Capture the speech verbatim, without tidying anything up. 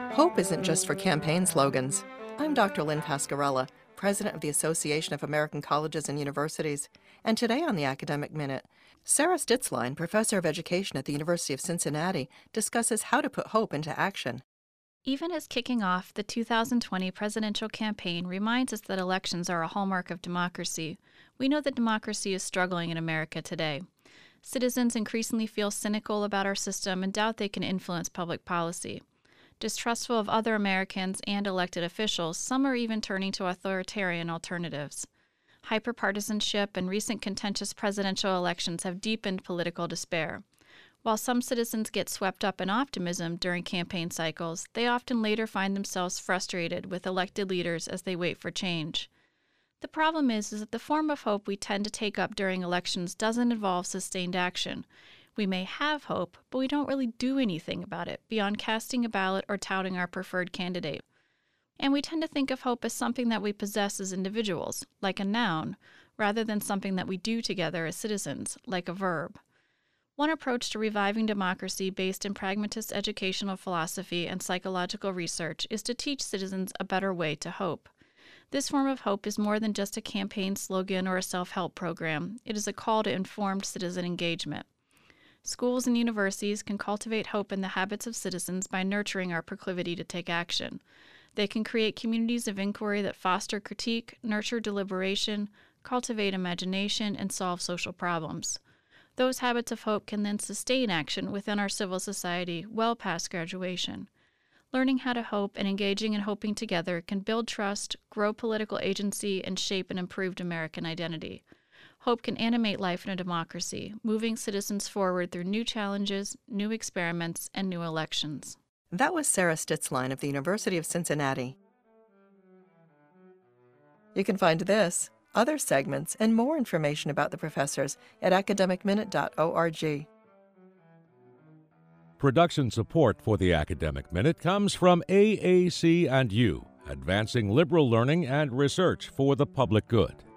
Hope isn't just for campaign slogans. I'm Doctor Lynn Pascarella, President of the Association of American Colleges and Universities, and today on the Academic Minute, Sarah Stitzline, Professor of Education at the University of Cincinnati, discusses how to put hope into action. Even as kicking off the two thousand twenty presidential campaign reminds us that elections are a hallmark of democracy, we know that democracy is struggling in America today. Citizens increasingly feel cynical about our system and doubt they can influence public policy. Distrustful of other Americans and elected officials, some are even turning to authoritarian alternatives. Hyperpartisanship and recent contentious presidential elections have deepened political despair. While some citizens get swept up in optimism during campaign cycles, they often later find themselves frustrated with elected leaders as they wait for change. The problem is, is that the form of hope we tend to take up during elections doesn't involve sustained action. We may have hope, but we don't really do anything about it beyond casting a ballot or touting our preferred candidate. And we tend to think of hope as something that we possess as individuals, like a noun, rather than something that we do together as citizens, like a verb. One approach to reviving democracy based in pragmatist educational philosophy and psychological research is to teach citizens a better way to hope. This form of hope is more than just a campaign slogan or a self-help program. It is a call to informed citizen engagement. Schools and universities can cultivate hope in the habits of citizens by nurturing our proclivity to take action. They can create communities of inquiry that foster critique, nurture deliberation, cultivate imagination, and solve social problems. Those habits of hope can then sustain action within our civil society well past graduation. Learning how to hope and engaging in hoping together can build trust, grow political agency, and shape an improved American identity. Hope can animate life in a democracy, moving citizens forward through new challenges, new experiments, and new elections. That was Sarah Stitzline of the University of Cincinnati. You can find this, other segments, and more information about the professors at academic minute dot org. Production support for the Academic Minute comes from A A C and U, advancing liberal learning and research for the public good.